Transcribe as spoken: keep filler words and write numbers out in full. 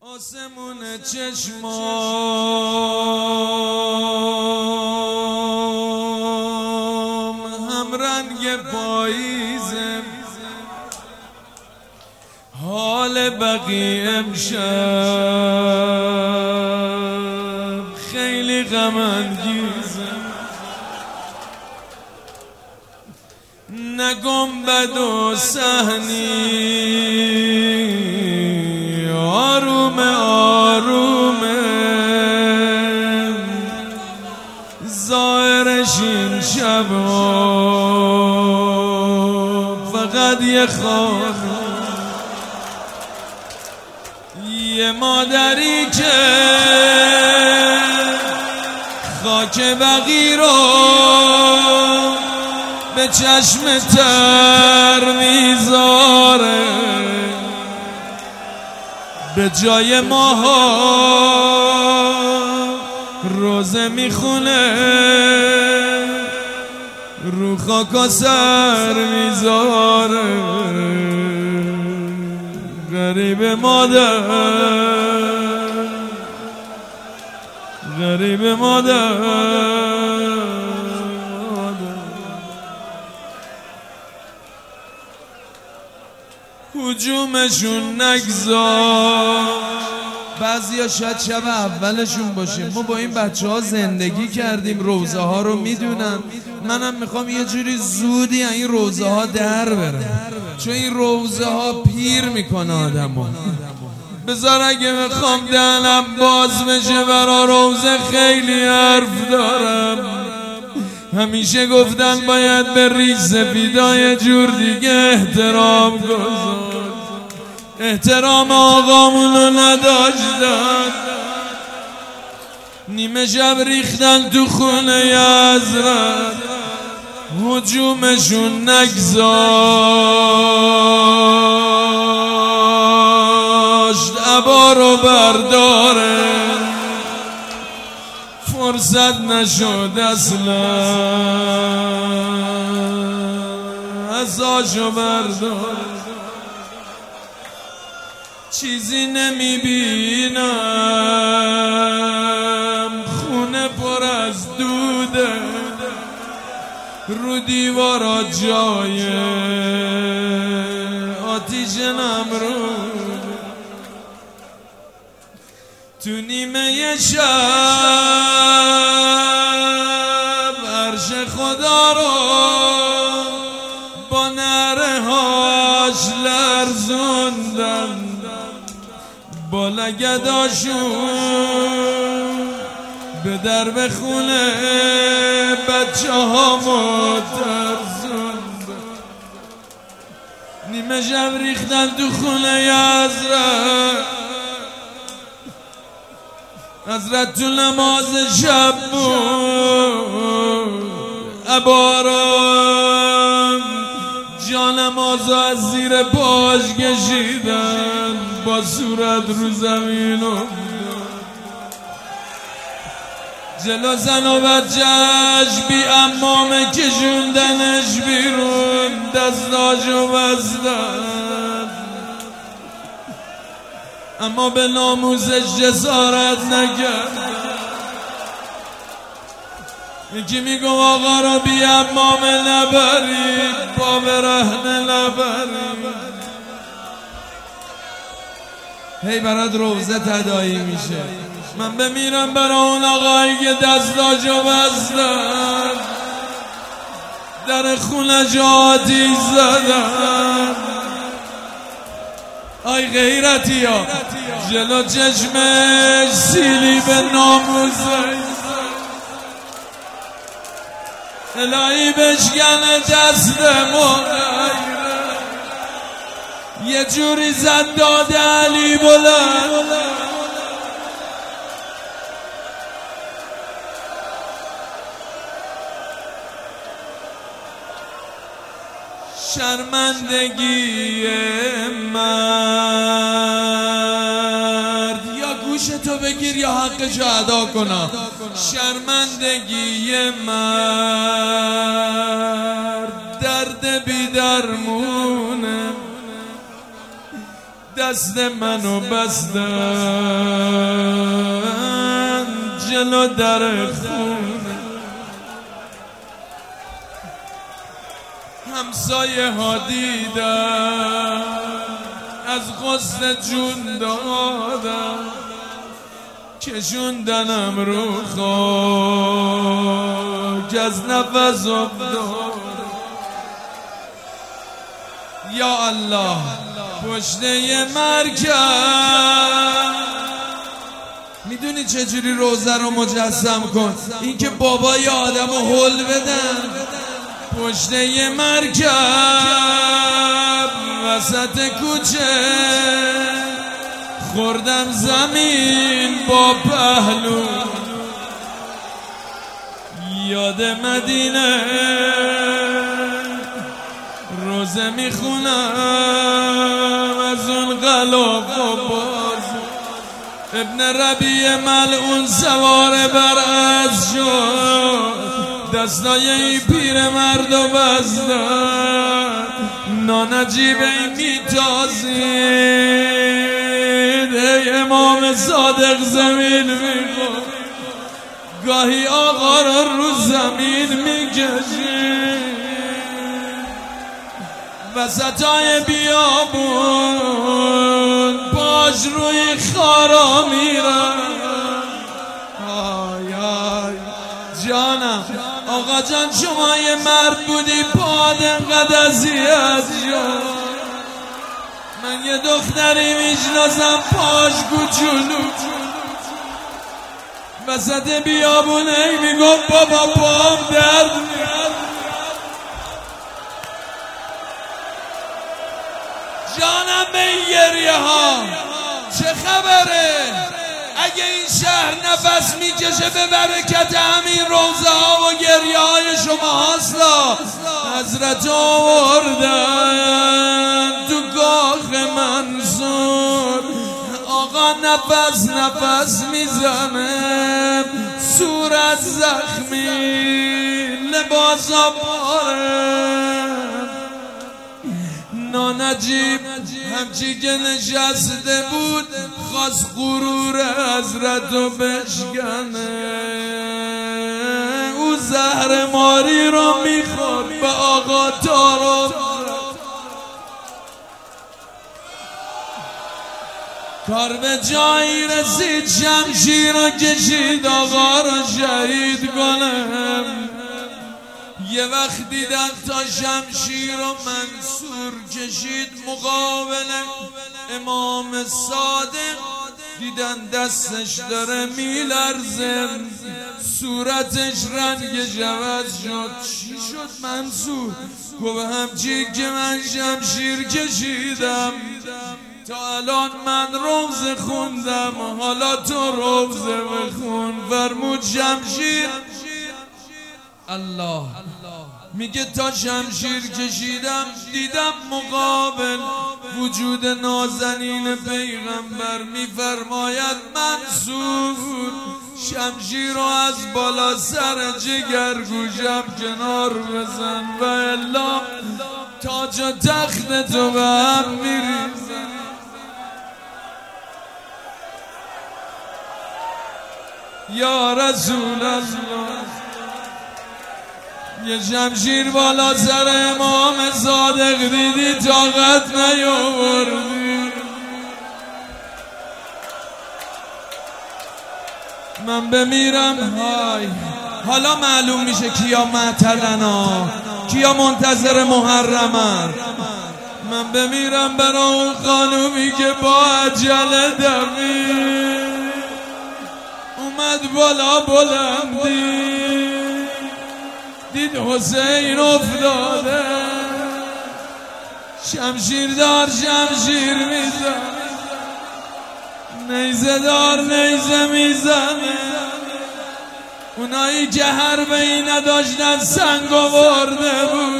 آسمون چشمام هم رنگ پاییزه، حال بقیه امشب خیلی غم انگیزه. نه گنبد و صحنی آروم آرومه، ظاهرش این شب فقط یه خانه، یه مادری که خاک بقی رو به چشم تر میذاره، به جای ماها روزه میخونه، رو خاک سر میذاره. غریب مادر، غریب مادر، هجومشون نگذار. بعضیا شاید شب اولشون باشه، ما با این بچه ها زندگی کردیم، روزه ها رو میدونن. منم میخوام یه جوری زودی این روزه ها در برم، چون این روزه ها پیر میکنه آدمو. بذار اگه میخوام دهنم باز بشه برا روزه خیلی حرف دارم. همیشه گفتن باید به ریش سفیدای جور دیگه احترام گذار، احترام آقامونو نداشتن. نیمه شب ریختن تو خونه حضرت، هجومشون نگذاشت عبا رو برداره، فرصت نشد اصلا عصاشو برداره. چیزی نمیبینم، خونه پر از دوده، رو دیوارا جای آتیش نمرود. تو نیمه شب عرش خدا رو با نره هاش لرزوندن، با لگداشون به درب خونه بچه ها مترزوندن. نیمه شب ریختن تو خونه حضرت، حضرت تو نماز شب بود، عباران جانماز از زیر پاش کشیدن، با صورت رو زمین و جلو زن و بچهش بی امامه کشوندنش بیرون، دستاشو بستن، اما به ناموسش جسارت نکرد. یکی میگو آقا را بی امامه نبرید، با برهنه نبرید. هی برات روزه تداعی میشه، من بمیرم برای اون آقایی که دستاشو بستن، در خونه جاتی زدن. آی غیرتی ها جلو چشمش سیلی به ناموزه، الهی بشکنه دستمون، یه جوری زد داد علی بلند. شرمندگی مرد، یا گوشتو بگیر یا حقشو ادا کنم. شرمندگی مرد درد بی درمونه، دست منو بستن جلو در خونه، همسایه ها دیدن از غصه جون دادن، کشوندنم رو خاک از نفس افتاد. یا الله پشته مرکب، میدونی چجوری روزه رو مجسم کن؟ این که بابای آدم رو حل بدن پشته مرکب وسط کوچه، خوردم زمین با پهلو، یاد مدینه روزه میخونم از اون غلاف و باز. ابن ربیع ملعون سوار بر اسب شد، دستای این پیر مرد و بستن، نانجیبه میتازید. ای امام صادق زمین میخون، گاهی آقا رو رو زمین میکشید، وسطای بیابون پاش روی خارا میرن. آی آی جانم آقا جان، شما یه مرد بودی پاد انقدر اذیت شد، من یه دختری میشناسم پاش کوچولو وسط بیابون ای میگفت بابا پام درد میاد. جانم به این گریه ها چه خبره؟ اگه این شهر نفس میکشه به برکت همین روزه ها و گریه های شما هاستا، حضرت آوردن تو کاخ منصور. آقا نفس نفس میزنه، صورت زخمی، لباس پاره، نانجیب همچی که نشسته بود خواست غرور حضرت رو بشکنه، او زهر ماری رو میخورد به آقا تارو. کار به جایی رسید، شمشیر رو کشید آقا رو شهید کنم. یه وقت دیدن تا شمشیر و منصور کشید مقابل امام صادق، دیدن دستش داره میلرزه، صورتش رنگش عوض شد. چی شد منصور؟ گفت همچی که من شمشیر کشیدم تا الان من روزه خوندم، حالا تو روزه بخون. فرمود شمشیر الله میگه تا شمشیر کشیدم دیدم مقابل وجود نازنین پیغمبر، میفرماید منصور شمشیر رو از بالا سر جگر گوشم کنار بزن و الا تاج و تخت تو به هم میریزن. یا رسول الله یه شمشیر بالا سر امام صادق دیدی طاقت نیاوردی. من بمیرم های حالا معلوم میشه کیا معتلن ها، کیا منتظر محرمن. من بمیرم برای اون خانومی که با عجله دمی اومد بالا بلندی، دید حسین افتاده، شمشیر دار شمشیر میزن، نیزه دار نیزه میزنه. اونایی که حربه‌ای نداشتن سنگ آورده بود.